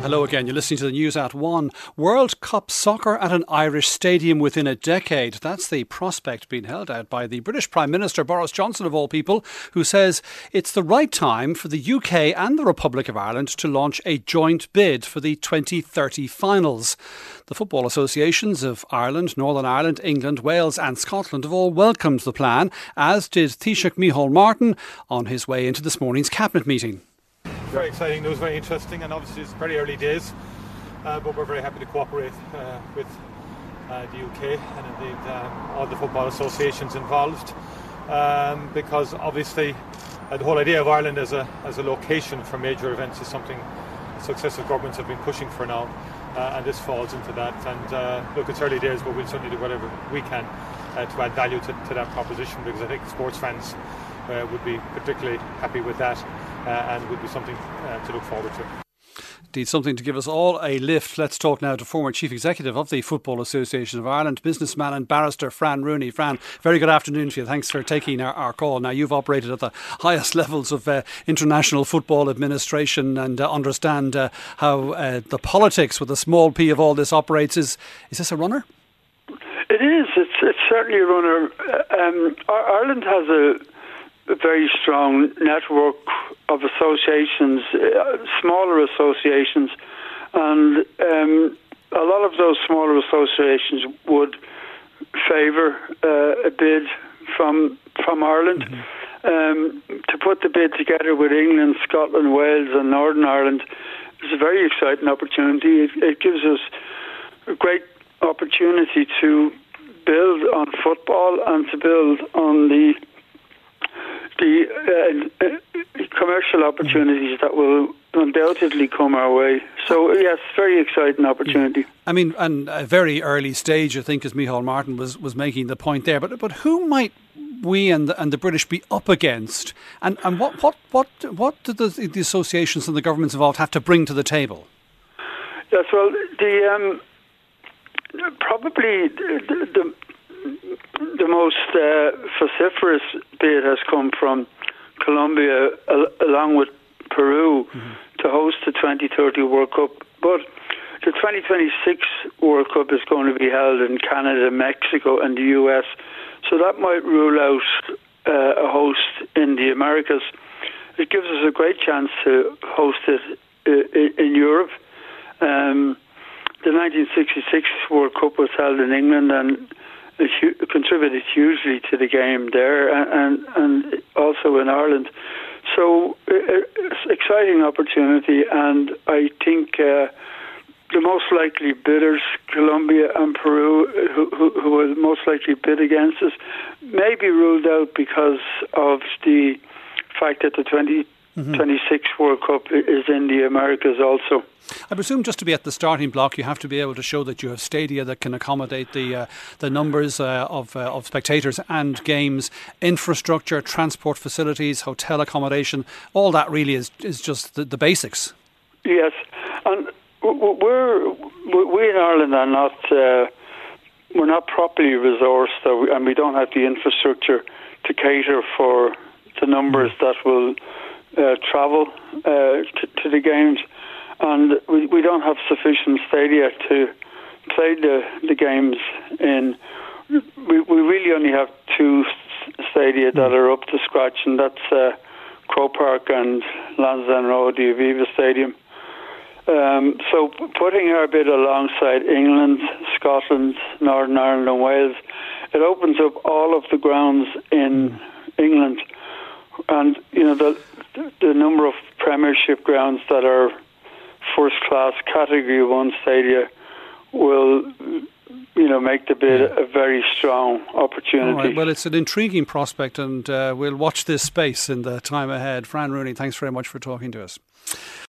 Hello again. You're listening to the News at 1. World Cup soccer at an Irish stadium within a decade. That's the prospect being held out by the British Prime Minister, Boris Johnson of all people, who says it's the right time for the UK and the Republic of Ireland to launch a joint bid for the 2030 finals. The football associations of Ireland, Northern Ireland, England, Wales and Scotland have all welcomed the plan, as did Taoiseach Micheál Martin on his way into this morning's cabinet meeting. Very exciting news, very interesting, and obviously it's very early days, but we're very happy to cooperate with the UK and indeed all the football associations involved, because obviously the whole idea of Ireland as a location for major events is something successive governments have been pushing for now, and this falls into that. And look, it's early days, but we'll certainly do whatever we can to add value to that proposition, because I think sports fans would be particularly happy with that, and would be something to look forward to. Indeed, something to give us all a lift. Let's talk now to former Chief Executive of the Football Association of Ireland, businessman and barrister Fran Rooney. Fran, very good afternoon to you. Thanks for taking our call. Now, you've operated at the highest levels of international football administration and understand how the politics with a small p of all this operates. Is this a runner? It is. It's certainly a runner. Ireland has a very strong network of associations, smaller associations, and a lot of those smaller associations would favour a bid from Ireland. Mm-hmm. To put the bid together with England, Scotland, Wales and Northern Ireland is a very exciting opportunity. It gives us a great opportunity to build on football and to build on the commercial opportunities that will undoubtedly come our way. So, yes, very exciting opportunity. I mean, and a very early stage, I think, as Micheál Martin was making the point there. But who might we and the British be up against? And what do the associations and the governments involved have to bring to the table? Yes, well, probably the most vociferous bid has come from Colombia, along with Peru, mm-hmm. to host the 2030 World Cup. But the 2026 World Cup is going to be held in Canada, Mexico and the US, so that might rule out a host in the Americas. It gives us a great chance to host it in Europe. The 1966 World Cup was held in England and it contributed hugely to the game there and also in Ireland. So it's an exciting opportunity, and I think the most likely bidders, Colombia and Peru, who will most likely bid against us, may be ruled out because of the fact that the 2026 World Cup is in the Americas also. I presume just to be at the starting block, you have to be able to show that you have stadia that can accommodate the numbers of spectators and games, infrastructure, transport facilities, hotel accommodation. All that really is just the basics. Yes, and we in Ireland are not we're not properly resourced, and we don't have the infrastructure to cater for the numbers that will travel to the games. And we don't have sufficient stadia to play the games in. We really only have two stadia that are up to scratch, and that's Croke Park and Lansdowne Road, the Aviva Stadium. So putting our bid alongside England, Scotland, Northern Ireland and Wales, it opens up all of the grounds in England. And, you know, the number of Premiership grounds that are first-class Category 1 stadia will, make the bid a very strong opportunity. All right, well, it's an intriguing prospect, and we'll watch this space in the time ahead. Fran Rooney, thanks very much for talking to us.